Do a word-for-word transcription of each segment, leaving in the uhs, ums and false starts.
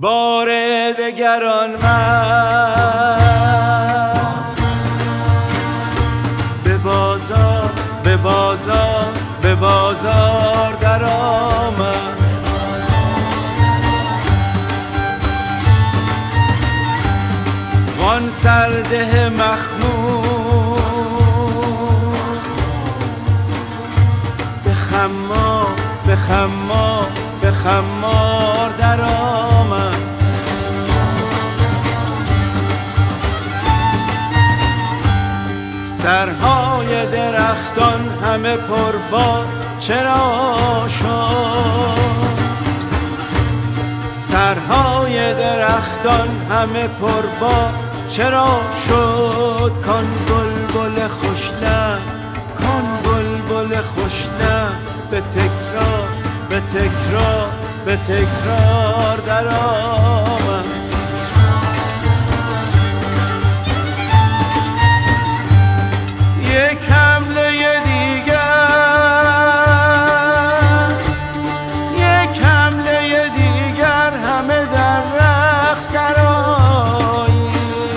بار دگران من به بازار به بازار به بازار در آمد. وان سرده مخمور به خمار به خمار به خمار در آمد. سرهای درختان همه پربار چرا شد؟ سرهای درختان همه پربار چرا شد؟ کان بلبل خوشلب کان بلبل خوشلب به تکرار به تکرار به تکرار در آمد. یک حمله دیگر یک حمله دیگر همه در رقص درآییم.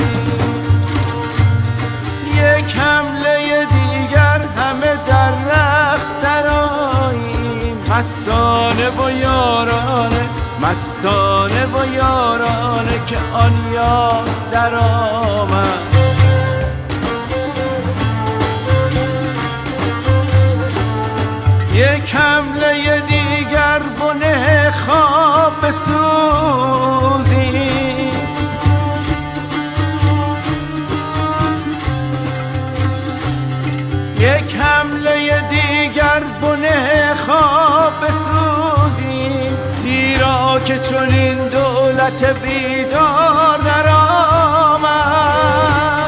یک حمله دیگر همه در رقص درآییم. مستانه و یارانه مستانه و یارانه که آن یار در آمد. یک حمله دیگر بنه خواب بسوزیم. یک حمله دیگر بنه خواب بسوزیم. زیرا که چون این دولت بیدار در آمد.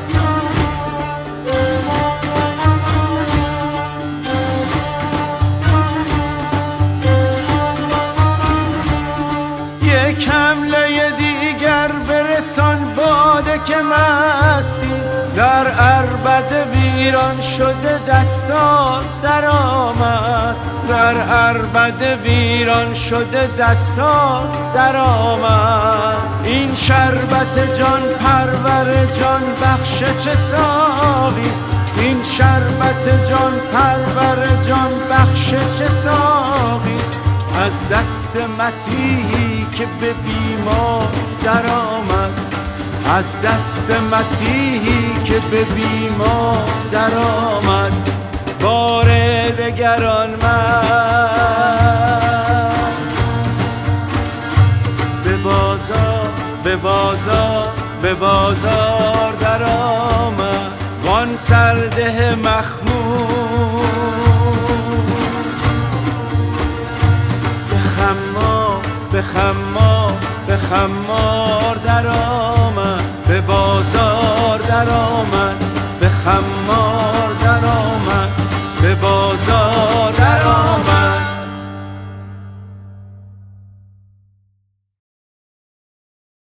یک حمله دیگر برسان باده که مستی در عربد ویران شده دستار در آمد. در عربد ویران شده دستار در آمد. این شربت جان پرور جان بخش چه ساقیست؟ این شربت جان پرور جان بخش چه ساقیست؟ از دست مسیحی که به بیمار در آمد. از دست مسیحی که به بیمار در آمد. بار دگران من به بازار به بازار به بازار در آمد. وان سرده مخمور به خمار به خمار به خمار